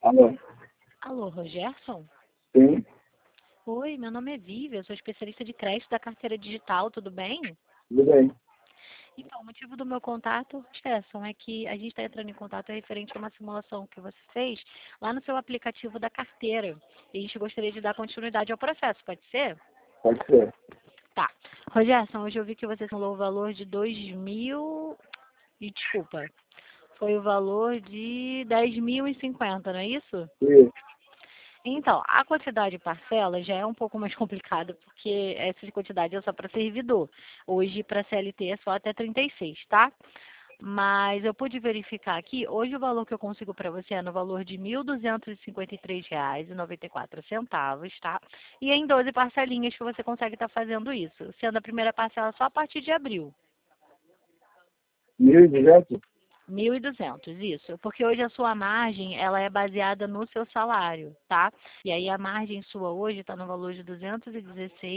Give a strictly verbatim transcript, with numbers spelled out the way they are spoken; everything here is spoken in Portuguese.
Alô? Alô, Rogerson? Sim, Oi, meu nome é Vivian, eu sou especialista de crédito da carteira digital, tudo bem? tudo bem. Então, o motivo do meu contato, Gerson, é que a gente está entrando em contato referente a uma simulação que você fez lá no seu aplicativo da carteira. E a gente gostaria de dar continuidade ao processo, pode ser? Pode ser. Tá. Rogerson, hoje eu vi que você simulou o valor de dois mil e desculpa, foi o valor de dez mil e cinquenta, não é isso? Isso. Então, a quantidade de parcela já é um pouco mais complicada, porque essa quantidade é só para servidor. Hoje, para C L T, é só até trinta e seis, tá? Mas eu pude verificar aqui, hoje o valor que eu consigo para você é no valor de mil duzentos e cinquenta e três reais e noventa e quatro centavos, tá? E em doze parcelinhas que você consegue estar fazendo isso, sendo a primeira parcela só a partir de abril. Mil e duzentos? mil e duzentos, isso. Porque hoje a sua margem, ela é baseada no seu salário, tá? E aí a margem sua hoje está no valor de duzentos e dezesseis